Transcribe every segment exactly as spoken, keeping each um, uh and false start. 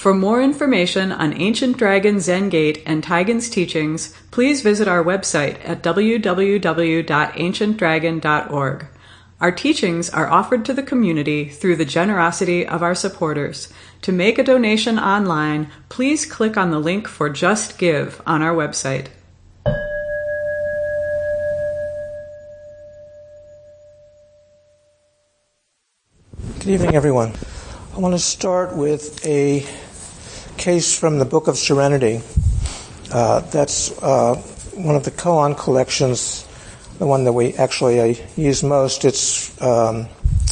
For more information on Ancient Dragon Zen Gate and Taigen's teachings, please visit our website at w w w dot ancient dragon dot org. Our teachings are offered to the community through the generosity of our supporters. To make a donation online, please click on the link for Just Give on our website. Good evening, everyone. I want to start with a case from the Book of Serenity. Uh, that's uh, one of the koan collections, the one that we actually uh, use most. It's um,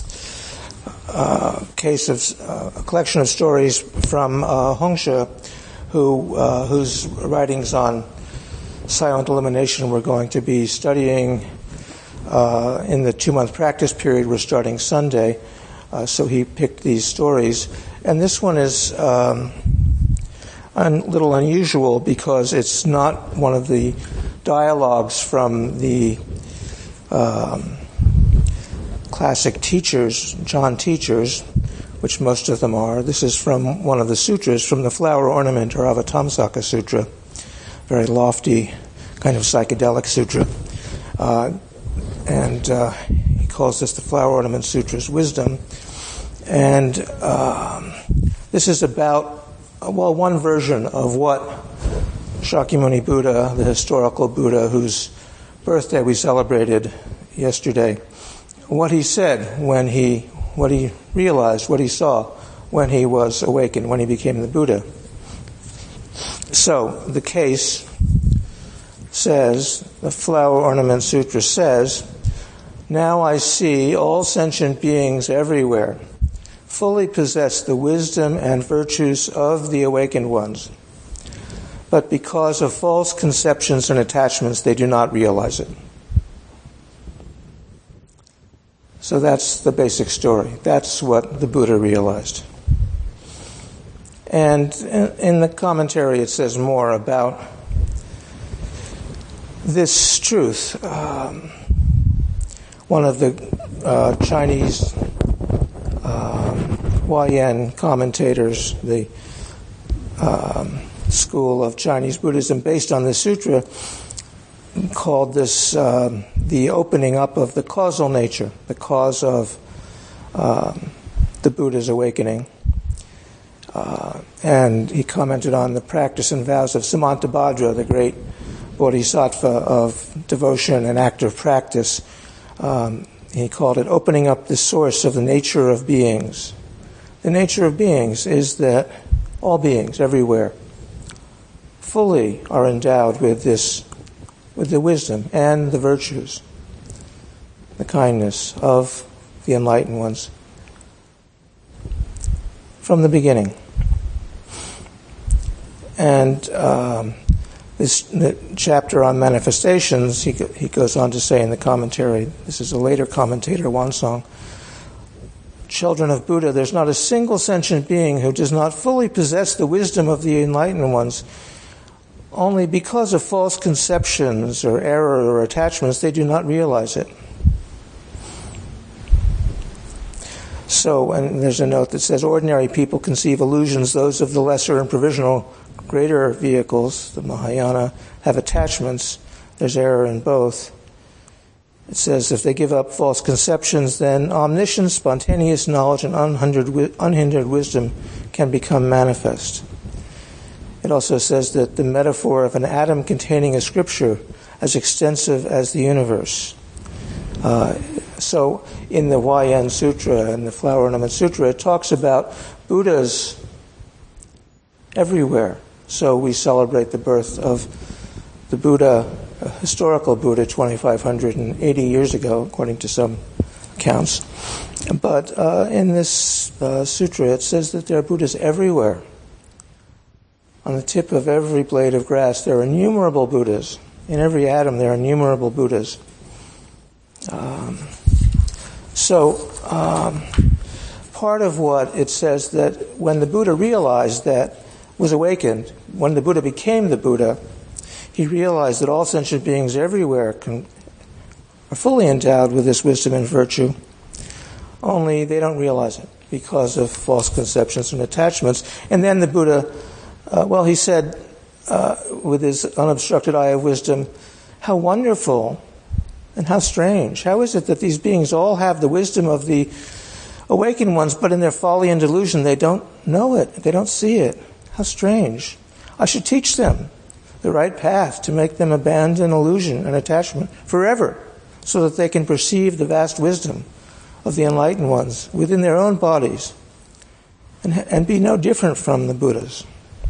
a case of uh, a collection of stories from uh, Hongsha, who uh, whose writings on silent illumination we're going to be studying uh, in the two-month practice period. We're starting Sunday. Uh, so he picked these stories. And this one is um, a little unusual because it's not one of the dialogues from the um, classic teachers, John teachers, which most of them are. This is from one of the sutras, from the Flower Ornament, or Avatamsaka Sutra, very lofty, kind of psychedelic sutra. Uh, and uh, he calls this the Flower Ornament Sutra's wisdom. And um, this is about, well, one version of what Shakyamuni Buddha, the historical Buddha whose birthday we celebrated yesterday, what he said when he, what he realized, what he saw when he was awakened, when he became the Buddha. So the case says, the Flower Ornament Sutra says, "Now I see all sentient beings everywhere fully possess the wisdom and virtues of the awakened ones. But because of false conceptions and attachments, they do not realize it." So that's the basic story. That's what the Buddha realized. And in the commentary it says more about this truth. Um, one of the uh, Chinese um, Huayan commentators, the um, school of Chinese Buddhism based on the sutra, called this um, the opening up of the causal nature, the cause of um, the Buddha's awakening. Uh, and he commented on the practice and vows of Samantabhadra, the great bodhisattva of devotion and active practice. Um, he called it opening up the source of the nature of beings. The nature of beings is that all beings everywhere fully are endowed with this, with the wisdom and the virtues, the kindness of the enlightened ones from the beginning. And um, this the chapter on manifestations, he he goes on to say in the commentary, this is a later commentator, Wansong, "Children of Buddha, there's not a single sentient being who does not fully possess the wisdom of the enlightened ones. Only because of false conceptions or error or attachments, they do not realize it." So, and there's a note that says, "Ordinary people conceive illusions, those of the lesser and provisional greater vehicles, the Mahayana, have attachments. There's error in both." It says, if they give up false conceptions, then omniscience, spontaneous knowledge, and unhindered, unhindered wisdom can become manifest. It also says that the metaphor of an atom containing a scripture as extensive as the universe. Uh, so in the Huayan Sutra and the Flower Ornament Sutra, it talks about Buddhas everywhere. So we celebrate the birth of the Buddha, a historical Buddha, twenty-five hundred eighty years ago, according to some accounts. But uh, in this uh, sutra, it says that there are Buddhas everywhere. On the tip of every blade of grass, there are innumerable Buddhas. In every atom, there are innumerable Buddhas. Um, so, um, part of what it says that when the Buddha realized that, was awakened, when the Buddha became the Buddha, he realized that all sentient beings everywhere can, are fully endowed with this wisdom and virtue, only they don't realize it. because of false conceptions and attachments. And then the Buddha, uh, well, he said, uh, with his unobstructed eye of wisdom, how wonderful and how strange. How is it that these beings all have the wisdom of the awakened ones, but in their folly and delusion they don't know it, they don't see it? How strange. I should teach them the right path to make them abandon illusion and attachment forever, so that they can perceive the vast wisdom of the enlightened ones within their own bodies and, and be no different from the Buddhas.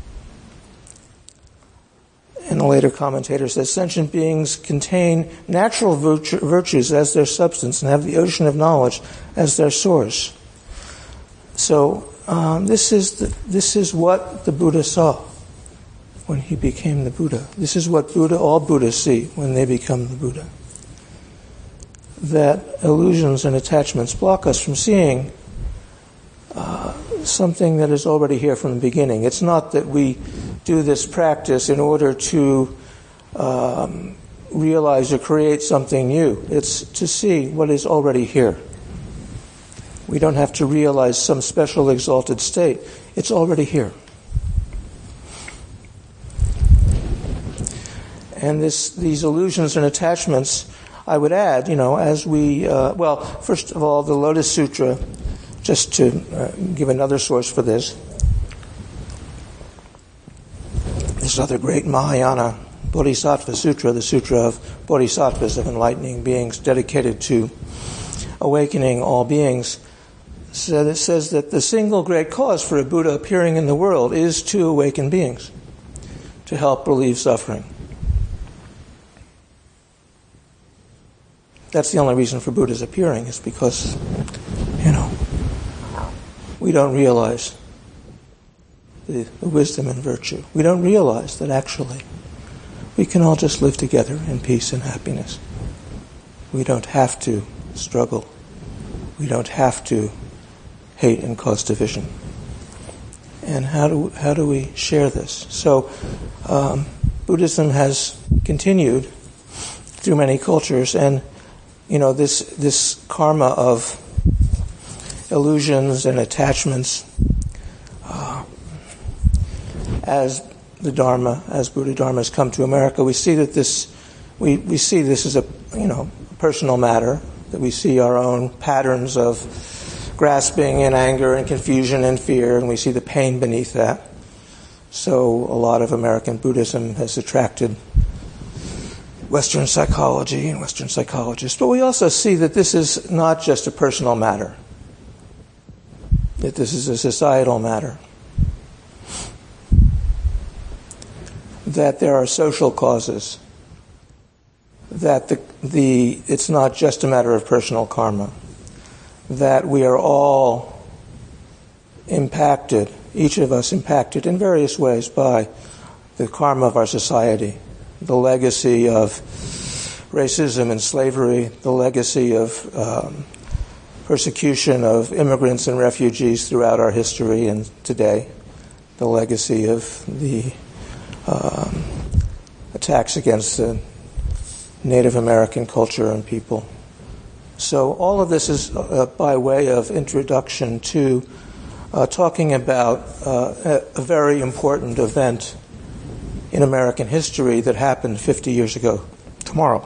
And a later commentator says, sentient beings contain natural virtue, virtues as their substance and have the ocean of knowledge as their source. So um, this is the, this is what the Buddha saw when he became the Buddha. This is what Buddha, all Buddhas see when they become the Buddha. That illusions and attachments block us from seeing uh, something that is already here from the beginning. It's not that we do this practice in order to um, realize or create something new. It's to see what is already here. We don't have to realize some special exalted state. It's already here. And this, these illusions and attachments, I would add, you know, as we, uh, well, first of all, the Lotus Sutra, just to uh, give another source for this, this other great Mahayana Bodhisattva Sutra, the Sutra of Bodhisattvas, of enlightening beings dedicated to awakening all beings, so it says that the single great cause for a Buddha appearing in the world is to awaken beings, to help relieve suffering. That's the only reason for Buddha's appearing, is because, you know, we don't realize the, the wisdom and virtue. We don't realize that actually we can all just live together in peace and happiness. We don't have to struggle. We don't have to hate and cause division. And how do how do we share this? So um, Buddhism has continued through many cultures, and you know, this this karma of illusions and attachments, uh, as the Dharma, as Buddha Dharma has come to America, we see that this, we, we see this as a, you know, personal matter, that we see our own patterns of grasping and anger and confusion and fear, and we see the pain beneath that. So a lot of American Buddhism has attracted Western psychology and Western psychologists. But we also see that this is not just a personal matter, that this is a societal matter, that there are social causes, that the, the it's not just a matter of personal karma, that we are all impacted, each of us impacted in various ways by the karma of our society, the legacy of racism and slavery, the legacy of um, persecution of immigrants and refugees throughout our history and today, the legacy of the um, attacks against the Native American culture and people. So all of this is uh, by way of introduction to uh, talking about uh, a, a very important event in American history that happened fifty years ago tomorrow.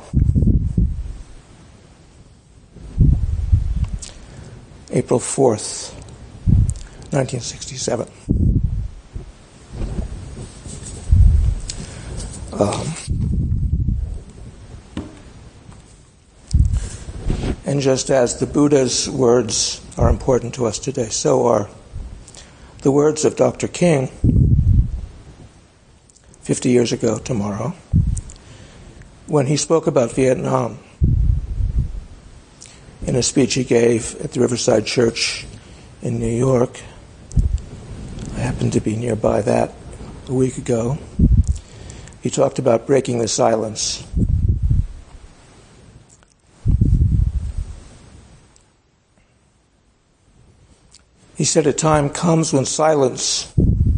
April fourth, nineteen sixty-seven. Um, and just as the Buddha's words are important to us today, so are the words of Doctor King fifty years ago tomorrow, when he spoke about Vietnam in a speech he gave at the Riverside Church in New York. I happened to be nearby that a week ago. He talked about breaking the silence. He said, a time comes when silence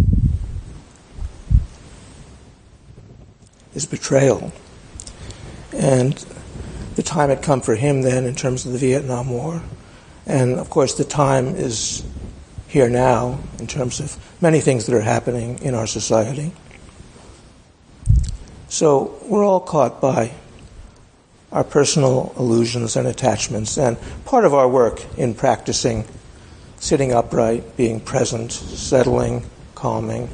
is betrayal. And the time had come for him then in terms of the Vietnam War. And of course the time is here now in terms of many things that are happening in our society. So we're all caught by our personal illusions and attachments, and part of our work in practicing sitting upright, being present, settling, calming,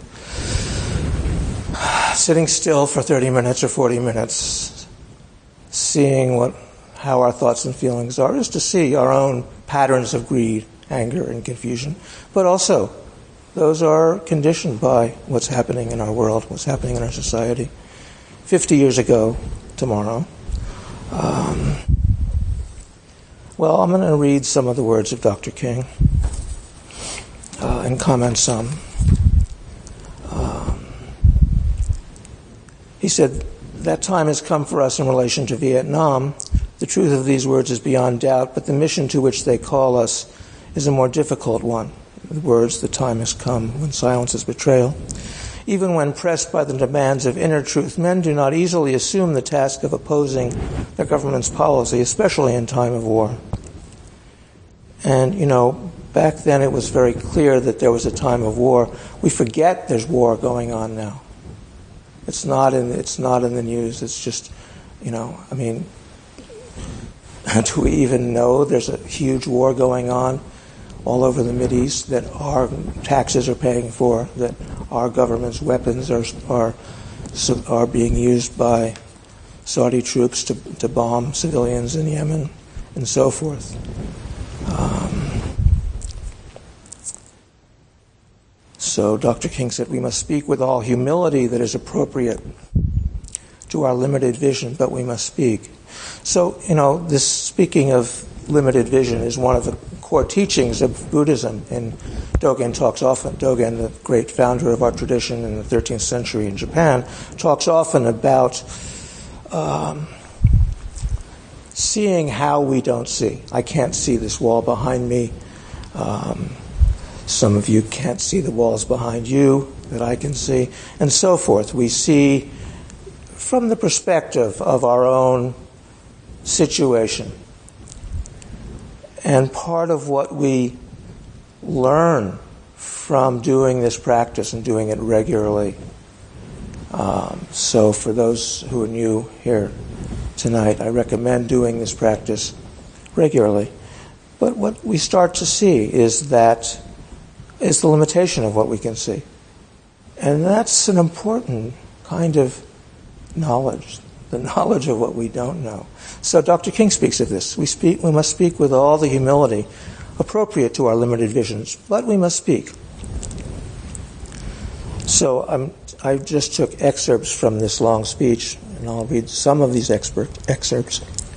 sitting still for thirty minutes or forty minutes, seeing what how our thoughts and feelings are, is to see our own patterns of greed, anger, and confusion. But also, those are conditioned by what's happening in our world, what's happening in our society. Fifty years ago tomorrow, um, well, I'm going to read some of the words of Doctor King uh, and comment some. Um, he said, that time has come for us in relation to Vietnam. The truth of these words is beyond doubt, but the mission to which they call us is a more difficult one. The words, the time has come, when silence is betrayal. Even when pressed by the demands of inner truth, men do not easily assume the task of opposing the government's policy, especially in time of war. And, you know, back then it was very clear that there was a time of war. We forget there's war going on now. It's not in, it's not in the news. It's just, you know, I mean, do we even know there's a huge war going on all over the Mideast that our taxes are paying for, that our government's weapons are are are being used by Saudi troops to to bomb civilians in Yemen and so forth. Um, so Doctor King said we must speak with all humility that is appropriate to our limited vision, but we must speak. So, you know, this speaking of limited vision is one of the core teachings of Buddhism. And Dogen talks often, Dogen, the great founder of our tradition in the thirteenth century in Japan, talks often about um, seeing how we don't see. I can't see this wall behind me. Um, some of you can't see the walls behind you that I can see, and so forth. We see from the perspective of our own situation. And part of what we learn from doing this practice and doing it regularly. Um, so for those who are new here tonight, I recommend doing this practice regularly. But what we start to see is that is the limitation of what we can see. And that's an important kind of knowledge, the knowledge of what we don't know. So Doctor King speaks of this. We speak. We must speak with all the humility appropriate to our limited visions, but we must speak. So I'm, I just took excerpts from this long speech, and I'll read some of these expert, excerpts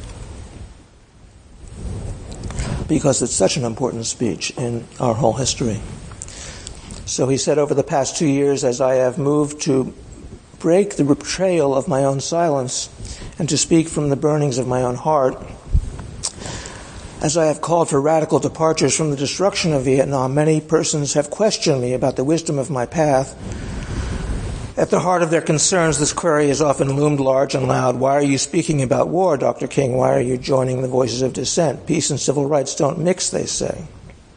because it's such an important speech in our whole history. So he said, over the past two years, as I have moved to break the betrayal of my own silence and to speak from the burnings of my own heart, as I have called for radical departures from the destruction of Vietnam, many persons have questioned me about the wisdom of my path. At the heart of their concerns, this query has often loomed large and loud. Why are you speaking about war, Doctor King? Why are you joining the voices of dissent? Peace and civil rights don't mix, they say.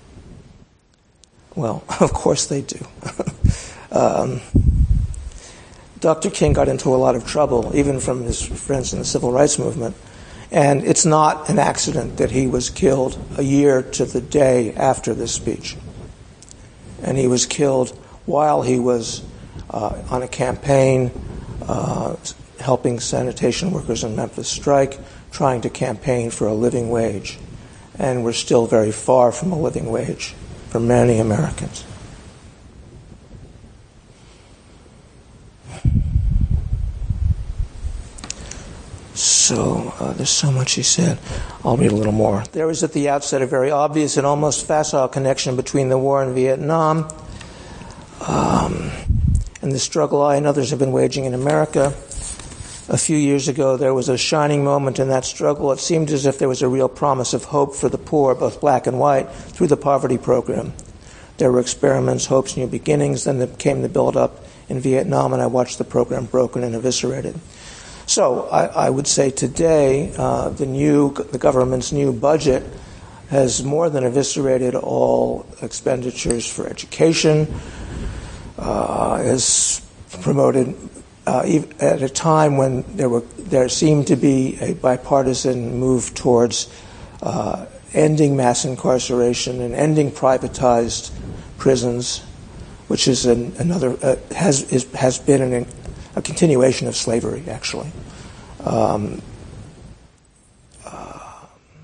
Well, of course they do. um, Doctor King got into a lot of trouble, even from his friends in the civil rights movement. And it's not an accident that he was killed a year to the day after this speech. And he was killed while he was uh, on a campaign uh, helping sanitation workers in Memphis strike, trying to campaign for a living wage. And we're still very far from a living wage for many Americans. So uh, there's so much he said. I'll read a little more. There is at the outset a very obvious and almost facile connection between the war in Vietnam um, and the struggle I and others have been waging in America. A few years ago, there was a shining moment in that struggle. It seemed as if there was a real promise of hope for the poor, both black and white, through the poverty program. There were experiments, hopes, new beginnings. Then there came the build-up in Vietnam, and I watched the program broken and eviscerated. So I, I would say today, uh, the new, the government's new budget has more than eviscerated all expenditures for education, uh, has promoted, uh, at a time when there were there seemed to be a bipartisan move towards uh, ending mass incarceration and ending privatized prisons, which is an, another uh, has is, has been an, a continuation of slavery, actually. Um, uh,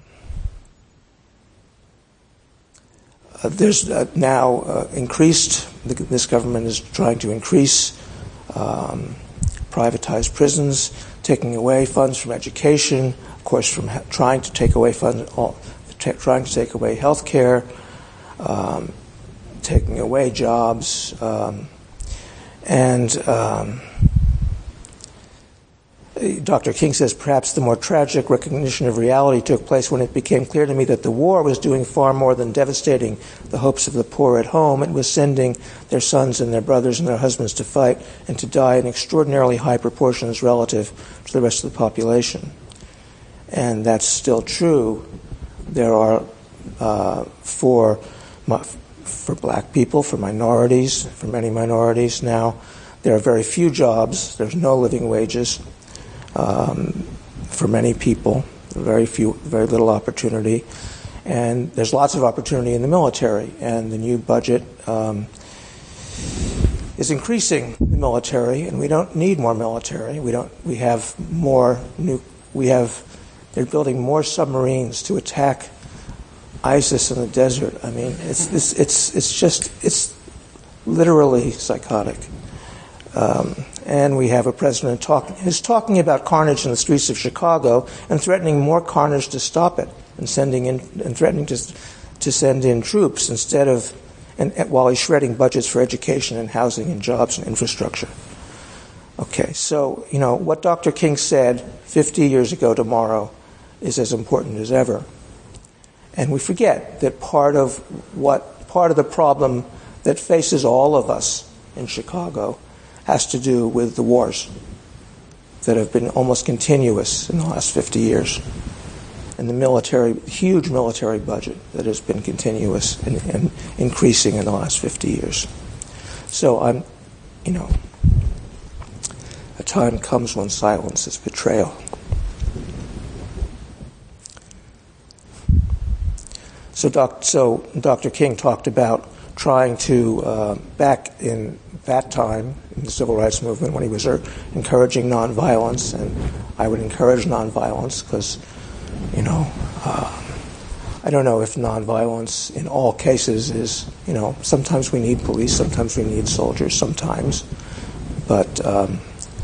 uh, there's uh, now uh, increased. The, this government is trying to increase um, privatized prisons, taking away funds from education, of course, from ha- trying to take away funds, all, t- trying to take away health care, um, taking away jobs, um, and um, Doctor King says, perhaps the more tragic recognition of reality took place when it became clear to me that the war was doing far more than devastating the hopes of the poor at home. It was sending their sons and their brothers and their husbands to fight and to die in extraordinarily high proportions relative to the rest of the population. And that's still true. There are, uh, for, for black people, for minorities, for many minorities now, there are very few jobs. There's no living wages. Um, for many people, very few, very little opportunity, and there's lots of opportunity in the military. And the new budget um, is increasing the military, and we don't need more military. We don't. We have more new. We have. They're building more submarines to attack ISIS in the desert. I mean, it's it's it's it's just it's literally psychotic. Um, and we have a president talk, who's talking about carnage in the streets of Chicago and threatening more carnage to stop it, and sending in and threatening to to send in troops instead of, and, and while he's shredding budgets for education and housing and jobs and infrastructure. Okay, so you know what Doctor King said fifty years ago tomorrow is as important as ever, and we forget that part of what part of the problem that faces all of us in Chicago has to do with the wars that have been almost continuous in the last fifty years, and the military, huge military budget that has been continuous and, and increasing in the last fifty years. So I'm, you know, a time comes when silence is betrayal. So, doc, so Doctor King talked about trying to, uh, back in that time, in the civil rights movement, when he was er- encouraging nonviolence, and I would encourage nonviolence because, you know, uh, I don't know if nonviolence in all cases is, you know, sometimes we need police, sometimes we need soldiers, sometimes, but um,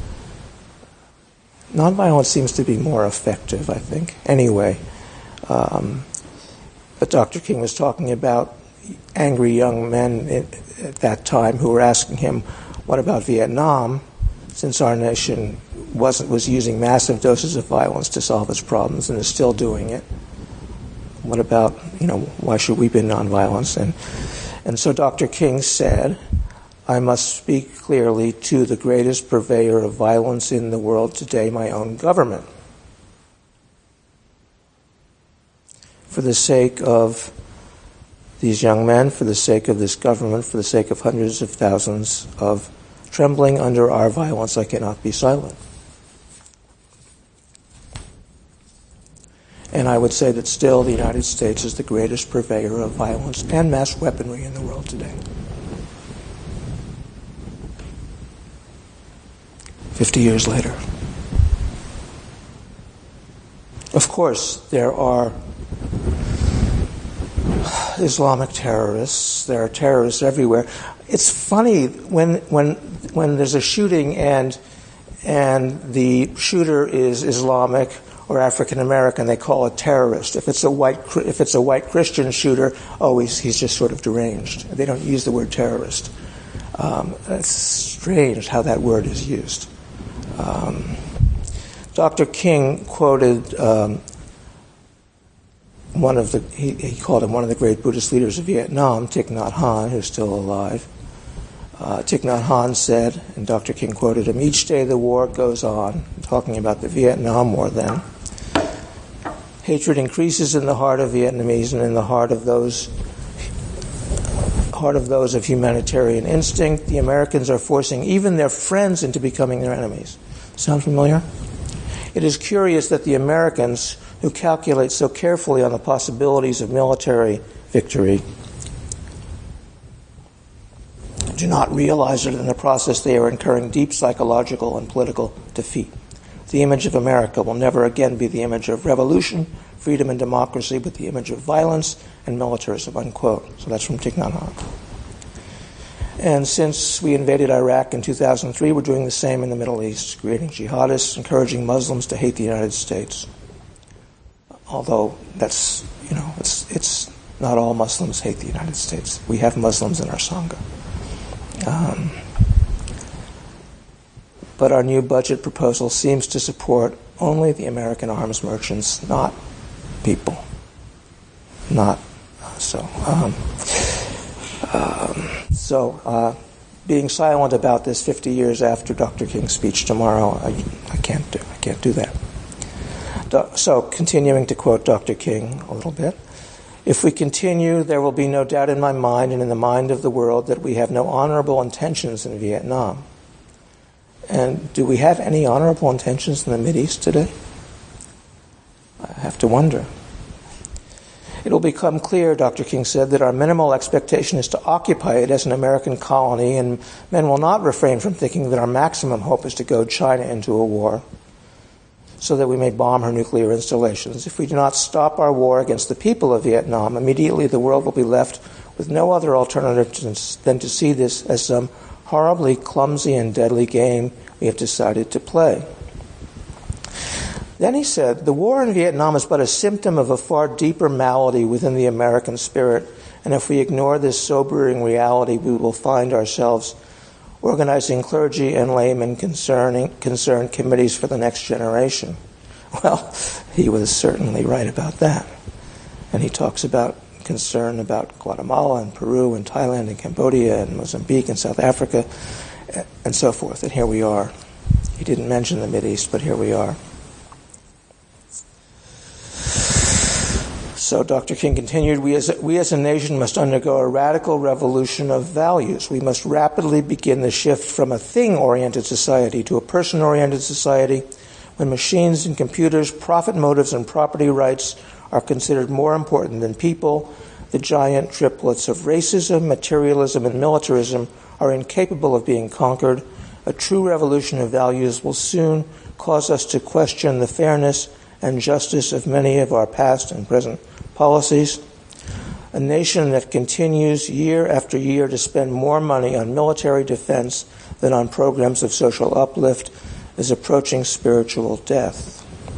nonviolence seems to be more effective, I think. Anyway, um, but Doctor King was talking about angry young men at that time who were asking him, what about Vietnam, since our nation wasn't was using massive doses of violence to solve its problems and is still doing it? What about, you know, why should we be nonviolence? And and so Doctor King said, I must speak clearly to the greatest purveyor of violence in the world today, my own government. For the sake of these young men, for the sake of this government, for the sake of hundreds of thousands of trembling under our violence, I cannot be silent. And I would say that still the United States is the greatest purveyor of violence and mass weaponry in the world today. Fifty years later. Of course, there are Islamic terrorists. There are terrorists everywhere. It's funny when when when there's a shooting and and the shooter is Islamic or African American, they call it terrorist. If it's a white if it's a white Christian shooter, oh, he's he's just sort of deranged. They don't use the word terrorist. Um, it's strange how that word is used. Um, Doctor King quoted. Um, One of the he, he called him one of the great Buddhist leaders of Vietnam, Thich Nhat Hanh, who's still alive. Uh, Thich Nhat Hanh said, and Doctor King quoted him, "Each day the war goes on," talking about the Vietnam War then. Hatred increases in the heart of Vietnamese and in the heart of those heart of those of humanitarian instinct. The Americans are forcing even their friends into becoming their enemies. Sound familiar? It is curious that the Americans, who calculate so carefully on the possibilities of military victory, do not realize that in the process they are incurring deep psychological and political defeat. The image of America will never again be the image of revolution, freedom, and democracy, but the image of violence and militarism, unquote. So that's from Thich Nhat Hanh. And since we invaded Iraq in two thousand three, we're doing the same in the Middle East, creating jihadists, encouraging Muslims to hate the United States. Although that's, you know, it's, it's not all Muslims hate the United States. We have Muslims in our Sangha. Um, but our new budget proposal seems to support only the American arms merchants, not people. Not uh, so. Um, um, so, uh, being silent about this fifty years after Doctor King's speech tomorrow, I, I can't do. I can't do that. Do, so, continuing to quote Doctor King a little bit. If we continue, there will be no doubt in my mind and in the mind of the world that we have no honorable intentions in Vietnam. And do we have any honorable intentions in the Mideast today? I have to wonder. It will become clear, Doctor King said, that our minimal expectation is to occupy it as an American colony, and men will not refrain from thinking that our maximum hope is to goad China into a war so that we may bomb her nuclear installations. If we do not stop our war against the people of Vietnam, immediately the world will be left with no other alternative than to see this as some horribly clumsy and deadly game we have decided to play. Then he said, the war in Vietnam is but a symptom of a far deeper malady within the American spirit, and if we ignore this sobering reality, we will find ourselves organizing clergy and laymen concerning concerned committees for the next generation. Well, he was certainly right about that. And he talks about concern about Guatemala and Peru and Thailand and Cambodia and Mozambique and South Africa and so forth. And here we are. He didn't mention the Mideast, but here we are. So Doctor King continued, we as, a, we as a nation must undergo a radical revolution of values. We must rapidly begin the shift from a thing-oriented society to a person-oriented society when machines and computers, profit motives, and property rights are considered more important than people. The giant triplets of racism, materialism, and militarism are incapable of being conquered. A true revolution of values will soon cause us to question the fairness and justice of many of our past and present policies. A nation that continues year after year to spend more money on military defense than on programs of social uplift is approaching spiritual death.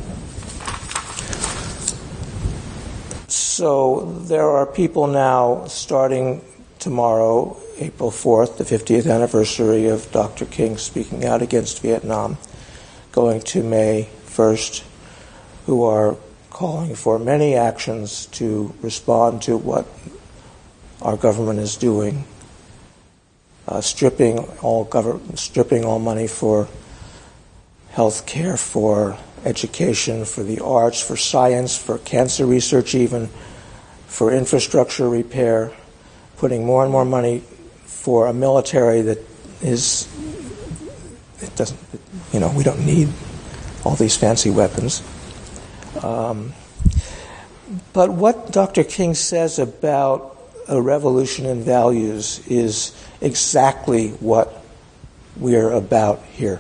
So there are people now starting tomorrow, April fourth, the fiftieth anniversary of Doctor King speaking out against Vietnam, going to May first, who are calling for many actions to respond to what our government is doing, uh, stripping all government, stripping all money for health care, for education, for the arts, for science, for cancer research even, for infrastructure repair, putting more and more money for a military that is, it doesn't, you know, we don't need all these fancy weapons. Um, but what Doctor King says about a revolution in values is exactly what we're about here.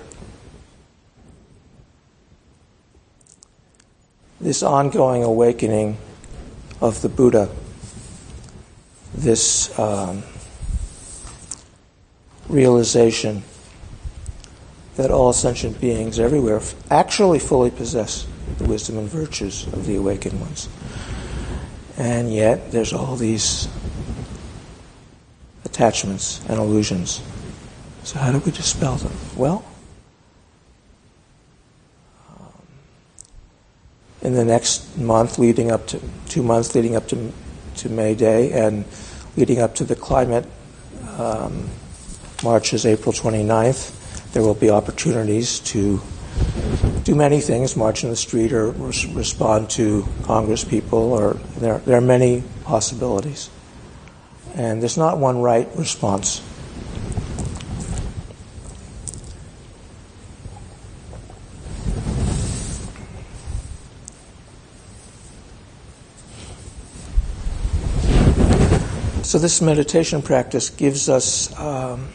This ongoing awakening of the Buddha, this um, realization that all sentient beings everywhere actually fully possess the wisdom and virtues of the awakened ones. And yet there's all these attachments and illusions. So how do we dispel them? Well, um, in the next month leading up to, two months leading up to, to May Day and leading up to the climate um, marches April twenty-ninth, there will be opportunities to do many things, march in the street or res- respond to Congress people, or there, there are many possibilities. And there's not one right response. So this meditation practice gives us um,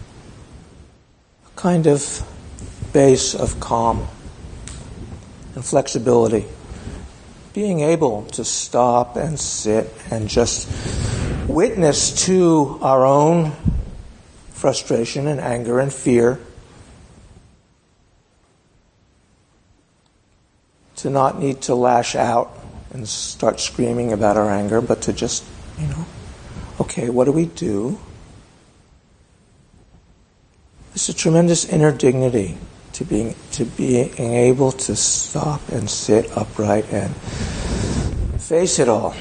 a kind of base of calm and flexibility. Being able to stop and sit and just witness to our own frustration and anger and fear. To not need to lash out and start screaming about our anger, but to just, you know, okay, what do we do? There's a tremendous inner dignity to being to being able to stop and sit upright and face it all.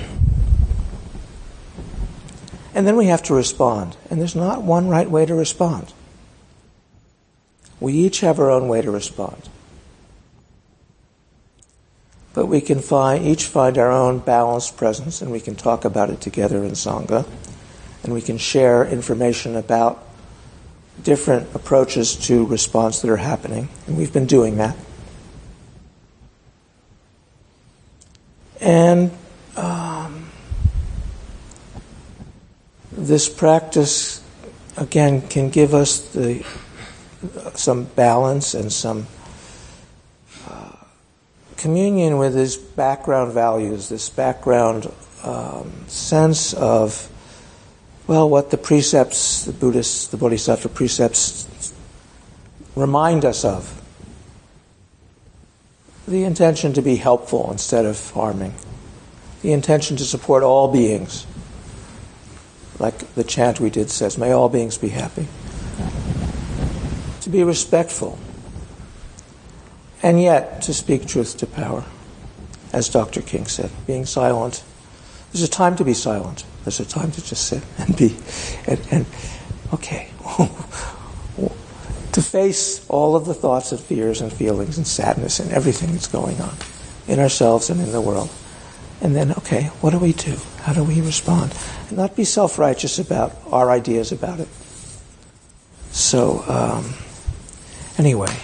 And then we have to respond. And there's not one right way to respond. We each have our own way to respond. But we can find each find our own balanced presence, and we can talk about it together in Sangha. And we can share information about different approaches to response that are happening. And we've been doing that. And um, this practice, again, can give us the some balance and some uh, communion with his background values, this background um, sense of, well, what the precepts, the Buddhist, the Bodhisattva precepts remind us of. The intention to be helpful instead of harming. The intention to support all beings. Like the chant we did says, may all beings be happy. To be respectful. And yet, to speak truth to power. As Doctor King said, being silent. There's a time to be silent. There's a time to just sit and be, and, and okay, to face all of the thoughts and fears and feelings and sadness and everything that's going on in ourselves and in the world. And then, okay, what do we do? How do we respond? And not be self-righteous about our ideas about it. So, um, anyway,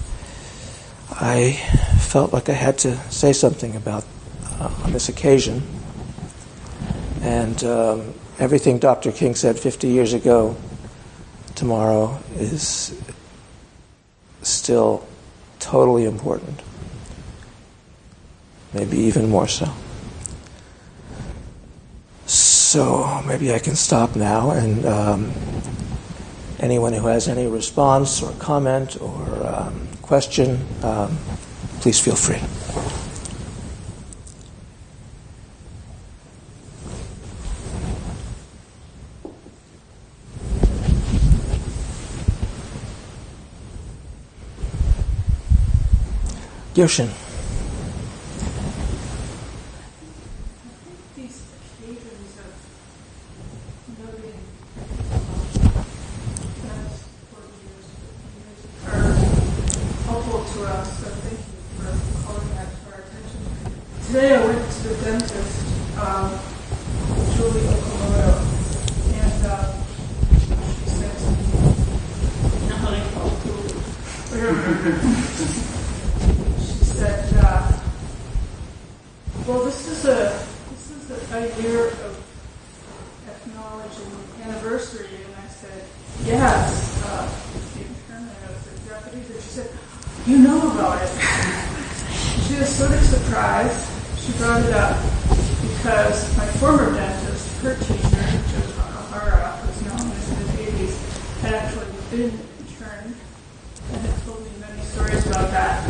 I felt like I had to say something about, uh, on this occasion. And um, everything Doctor King said fifty years ago, tomorrow, is still totally important. Maybe even more so. So maybe I can stop now, and um, anyone who has any response or comment or um, question, um, please feel free. Gyoshin. These occasions of noting past forty years, are helpful to us, so thank you for calling that to our attention. Today I went to the dentist, um, Julie Okamoto, and uh, she said to me, I'm going to call Julie. That uh, well, this is a this is a, a year of acknowledging anniversary, and I said yes. Uh, the internment of the deputies, and she said, "You know about it." She was sort of surprised. She brought it up because my former dentist, her teacher, Joe Takahara, who's known as the Davies, had actually been interned and had told me many stories about that.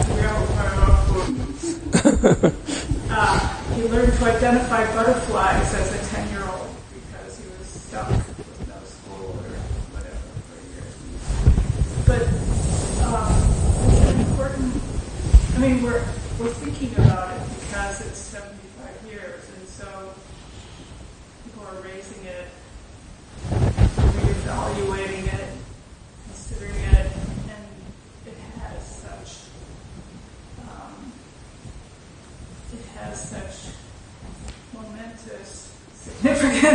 uh, he learned to identify butterflies as a ten-year-old because he was stuck with no school or whatever for years. But um, it's important. I mean, we're we're thinking about it because it's seventy-five years, and so people are raising it, reevaluating it, considering it, and it has such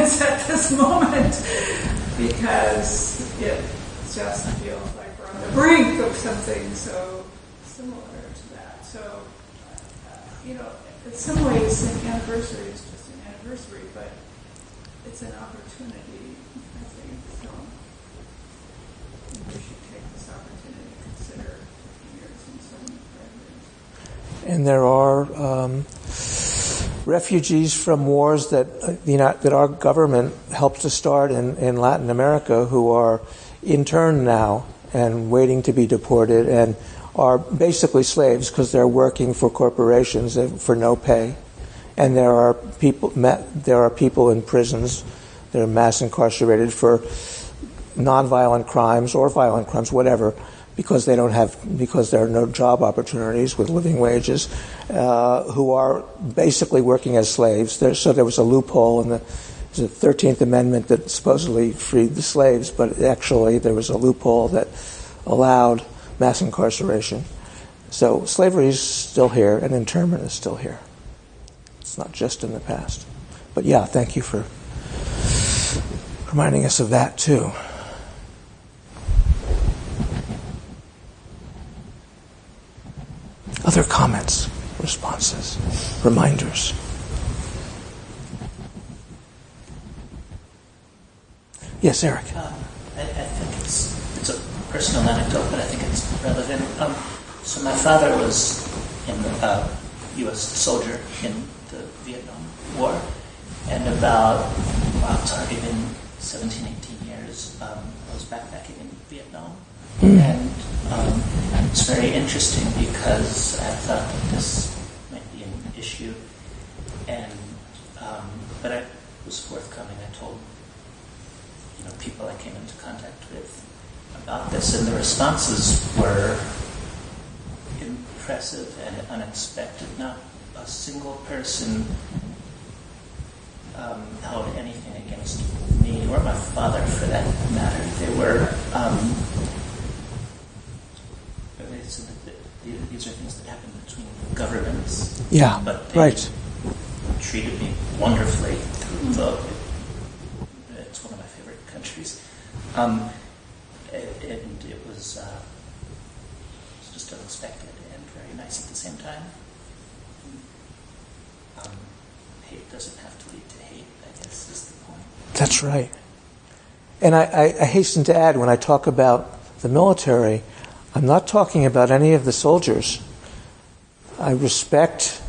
this at this moment because it just feels like we're on the brink of something so similar to that. So, uh, you know, in some ways, an anniversary is just an anniversary, but it's an opportunity, I think. So, we should take this opportunity to consider years and seventy-five years. And there are um, refugees from wars that uh, you know, that our government helped to start in, in Latin America who are interned now and waiting to be deported and are basically slaves because they're working for corporations for no pay. And there are people there are people in prisons that are mass incarcerated for nonviolent crimes or violent crimes, whatever, because they don't have because there are no job opportunities with living wages, uh, who are basically working as slaves. There, so there was a loophole in the, the thirteenth Amendment that supposedly freed the slaves, but actually there was a loophole that allowed mass incarceration. So slavery is still here, and internment is still here. It's not just in the past. But yeah, thank you for reminding us of that too. Other comments, responses, reminders? Yes, Eric. Um, I, I think it's it's a personal anecdote, but I think it's relevant. Um, so my father was in the uh, U S soldier in the Vietnam War, and about wow, it's already been seventeen, eighteen years. Um, I was backpacking in Vietnam, mm. and um, it's very interesting because I thought that this might be an issue, and um, but I was forthcoming. I told you know people I came into contact with about this, and the responses were impressive and unexpected. Not a single person um, held anything against me or my father, for that matter. They were. Um, they said that these are things that happen between governments. Yeah, but they right. treated me wonderfully. Though it's one of my favorite countries, um, and it was, uh, it was just unexpected and very nice at the same time. Um, hate doesn't have to lead to hate, I guess, is the point. That's right. And I, I, I hasten to add, when I talk about the military, I'm not talking about any of the soldiers. I respect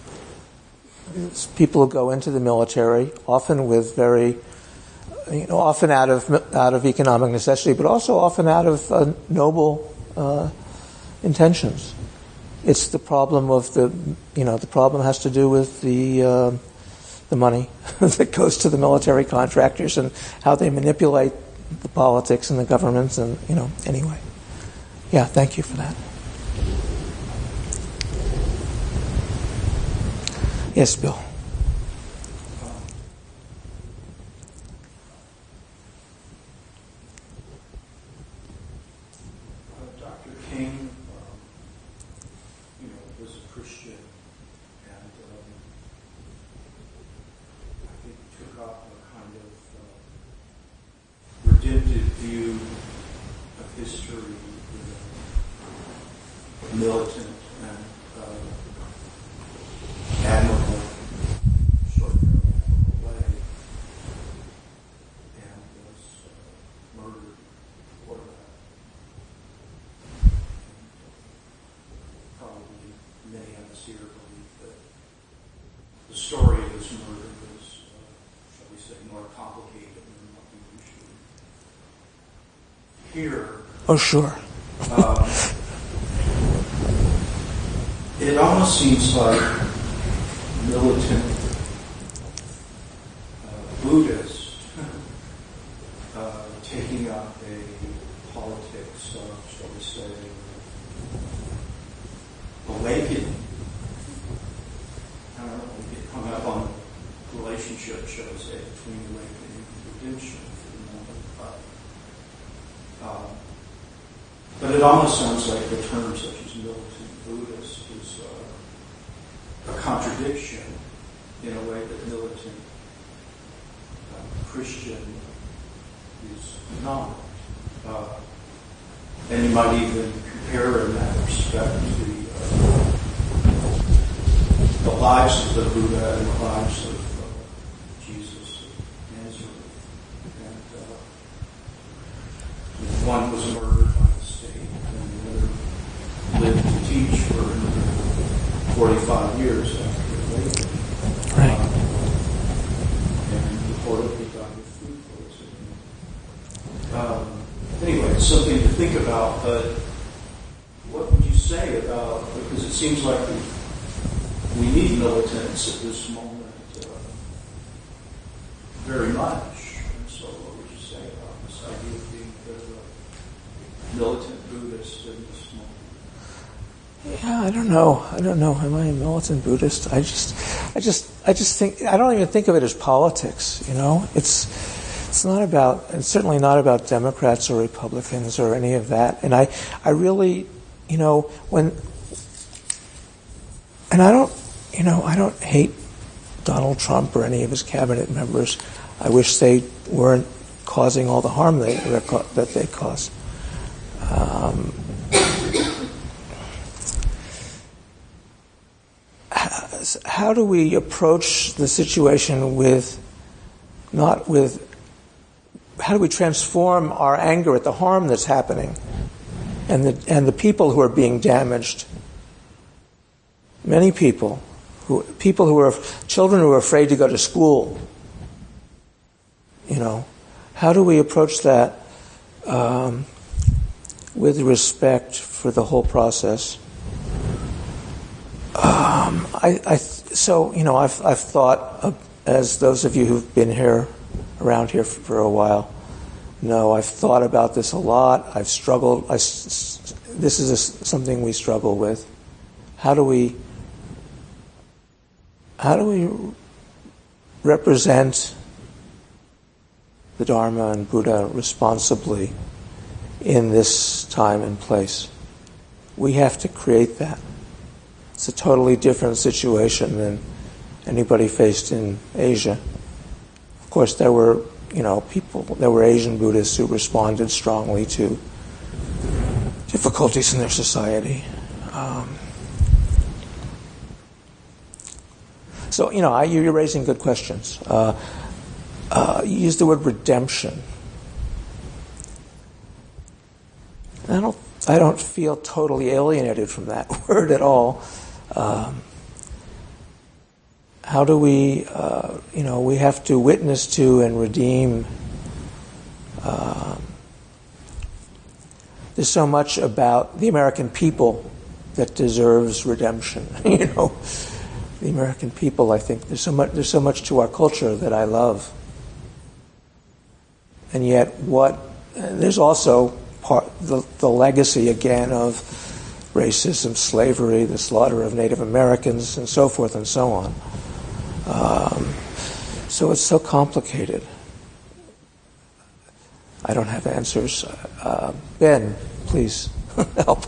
people who go into the military, often with very, you know, often out of out of economic necessity, but also often out of uh, noble uh, intentions. It's the problem of the, you know, the problem has to do with the uh, the money that goes to the military contractors and how they manipulate the politics and the governments, and you know. Anyway, yeah, thank you for that. Yes, Bill. Militant and uh, admirable, extraordinarily admirable way, and was uh, murdered for that. And probably many of us here believe that the story of this murder was, uh, shall we say, more complicated than what we usually hear. Oh, sure. Um, It almost seems like militant uh, Buddhists uh, taking up a politics of, shall we say, awakening. I don't know, we get hung up on the relationship, shall we say, between awakening and redemption for the moment. But, uh, but it almost sounds like the term such as militant Buddhist is uh, a contradiction in a way that militant uh, Christian is not. Uh, and you might even compare in that respect the, uh, the lives of the Buddha and the lives of uh, Jesus of Nazareth. And uh, one was murdered by the state, and the other lived to teach for forty-five years after the awakening. Right. Uh, and reportedly died of food poisoning. Um, anyway, it's something to think about, but what would you say about, because it seems like we, we need militants at this moment uh, very much. And so what would you say about this idea of being a bit of a militant Buddhist in this moment? Yeah, I don't know. I don't know. Am I a militant Buddhist? I just, I just, I just think I don't even think of it as politics. You know, it's, it's not about, it's certainly not about Democrats or Republicans or any of that. And I, I really, you know, when, and I don't, you know, I don't hate Donald Trump or any of his cabinet members. I wish they weren't causing all the harm they, that they cause. Um, How do we approach the situation with, not with, how do we transform our anger at the harm that's happening and the, and the people who are being damaged? Many people, who, people who are, children who are afraid to go to school. You know, how do we approach that um, with respect for the whole process? Um, I, I, so, you know, I've, I've thought, of, as those of you who've been here, around here for a while, know, I've thought about this a lot. I've struggled. I, this is a, something we struggle with. How do we, how do we represent the Dharma and Buddha responsibly in this time and place? We have to create that. It's a totally different situation than anybody faced in Asia. Of course, there were, you know, people, there were Asian Buddhists who responded strongly to difficulties in their society. Um, so, you know, I, you're raising good questions. Uh, uh, you used the word redemption. I don't, I don't feel totally alienated from that word at all. Um, how do we, uh, you know, we have to witness to and redeem. Uh, there's so much about the American people that deserves redemption. You know, the American people. I think there's so much. There's so much to our culture that I love, and yet what? And there's also part the, the legacy again of racism, slavery, the slaughter of Native Americans, and so forth and so on. Um, so it's so complicated. I don't have answers. Uh, Ben, please help.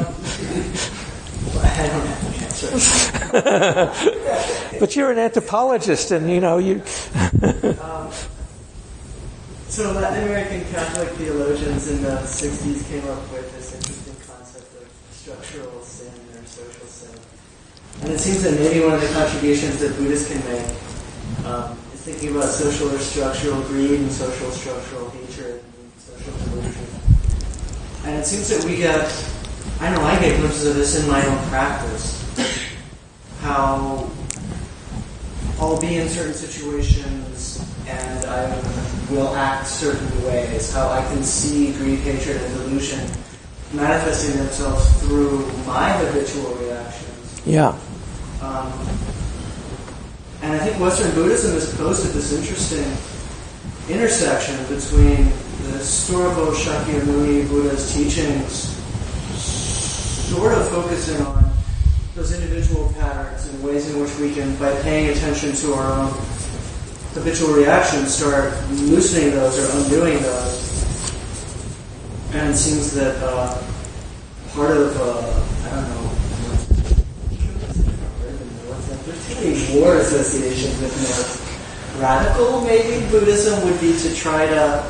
I don't have answers. But you're an anthropologist, and you know you. um, so Latin American Catholic theologians in the sixties came up with this interesting concept of structural sin or social sin. And it seems that maybe one of the contributions that Buddhists can make um, is thinking about social or structural greed and social structural hatred and social delusion. And it seems that we get, I know I get glimpses of this in my own practice, how I'll be in certain situations and I will act certain ways, how I can see greed, hatred, and delusion manifesting themselves through my habitual reactions. Yeah. Um, and I think Western Buddhism has posed at this interesting intersection between the historical Shakyamuni Buddha's teachings sort of focusing on those individual patterns and ways in which we can, by paying attention to our own habitual reactions, start loosening those or undoing those. And it seems that uh, part of, uh, I don't know, there's too many war associations with North. radical, maybe, Buddhism would be to try to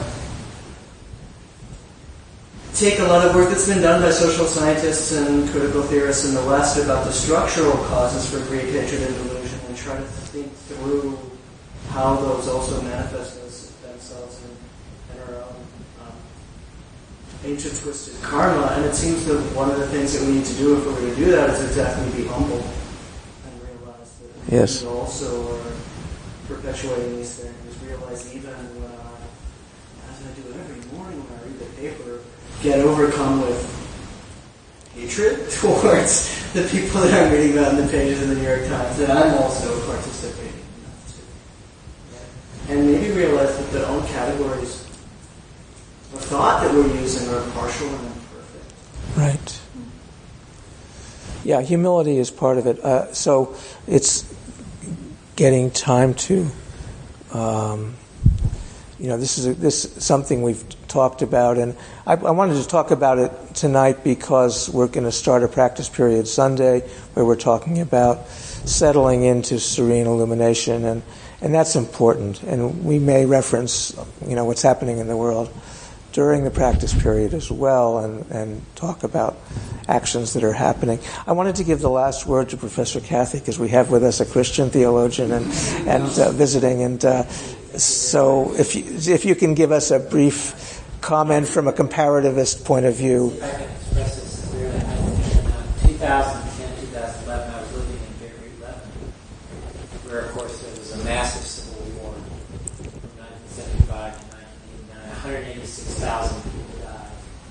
take a lot of work that's been done by social scientists and critical theorists in the West about the structural causes for greed, hatred, and delusion, and try to think through how those also manifest themselves in, in our own um, ancient twisted karma. And it seems that one of the things that we need to do if we're going to do that is exactly be humble and realize that yes. we also are perpetuating these things. Realize even when I, as I do it every morning when I read the paper, get overcome with hatred towards the people that I'm reading about in the pages of the New York Times, that I'm also participating in that too. And maybe realize that the own categories of thought that we're using are partial and imperfect. Right. Yeah, humility is part of it. Uh, so it's getting time to, um, you know, this is a, this is something we've talked about, and I, I wanted to talk about it tonight because we're going to start a practice period Sunday where we're talking about settling into serene illumination, and, and that's important. And we may reference, you know, what's happening in the world during the practice period as well, and, and talk about actions that are happening. I wanted to give the last word to Professor Cathy because we have with us a Christian theologian and and uh, visiting, and uh, so if you, if you can give us a brief comment from a comparativist point of view. If I can express this clearly, in two thousand ten, two thousand eleven, I was living in Beirut, Lebanon, where, of course, there was a massive civil war from nineteen seventy-five to nineteen eighty-nine. one hundred eighty-six thousand people died.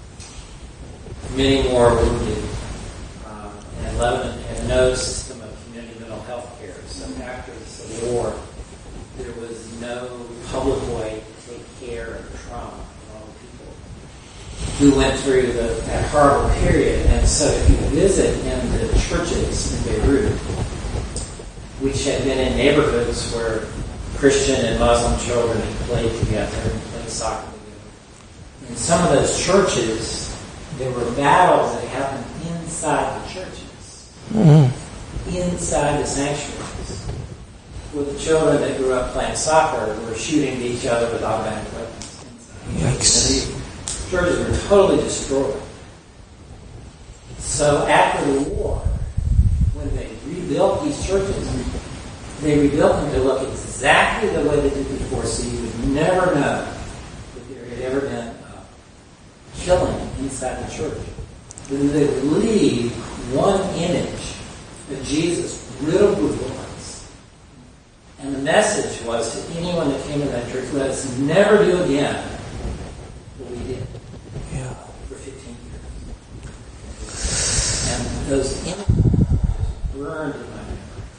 Many more wounded. Um, and Lebanon had no system of community mental health care. So after the Civil War, there was no public way to take care of trauma. We went through the, that horrible period, and so if you visit in the churches in Beirut, which had been in neighborhoods where Christian and Muslim children had played together and played soccer together, in some of those churches, there were battles that happened inside the churches, mm-hmm. inside the sanctuaries, where the children that grew up playing soccer were shooting at each other with automatic weapons. Yikes. Churches were totally destroyed. So after the war, when they rebuilt these churches, they rebuilt them to look exactly the way they did before, so you would never know that there had ever been a killing inside the church. Then they would leave one image of Jesus riddled with bullets. And the message was to anyone that came to that church, let us never do again what we did. For fifteen years. And those images burned in my memory.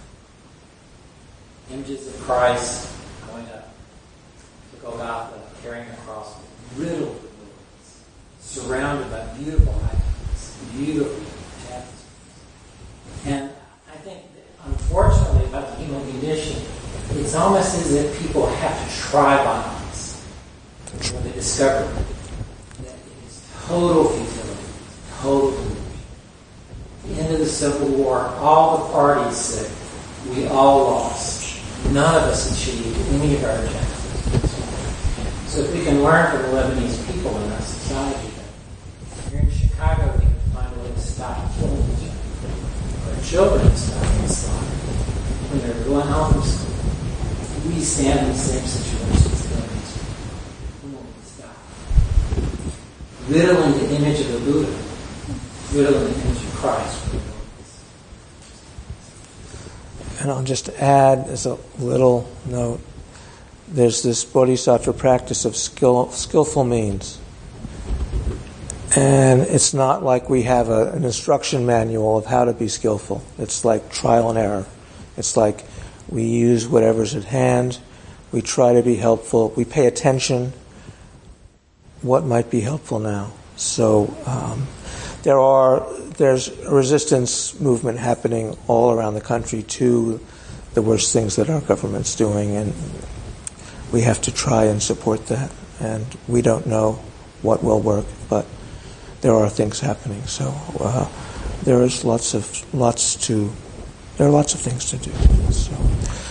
Images of Christ going up to Golgotha, carrying a cross, riddled with bullets, surrounded by beautiful icons, beautiful tapestries. And I think, that unfortunately, about the human condition, it's almost as if people have to try violence when they discover it. Total futility, total delusion. At the end of the Civil War, all the parties said, we all lost. None of us achieved any of our objectives. So if we can learn from the Lebanese people in our society, that here in Chicago, we have to find a way to stop killing each other. Our children stop being slaughtered. When they're going home from school, we stand in the same situation as the Lebanese people. We won't stop. Riddling the image of the Buddha, riddling the image of Christ. And I'll just add as a little note, there's this bodhisattva practice of skill, skillful means. And it's not like we have a, an instruction manual of how to be skillful. It's like trial and error. It's like we use whatever's at hand, we try to be helpful, we pay attention. What might be helpful now? So um, there are there's a resistance movement happening all around the country to the worst things that our government's doing, and we have to try and support that. And we don't know what will work, but there are things happening. So uh, there is lots of lots to there are lots of things to do. So.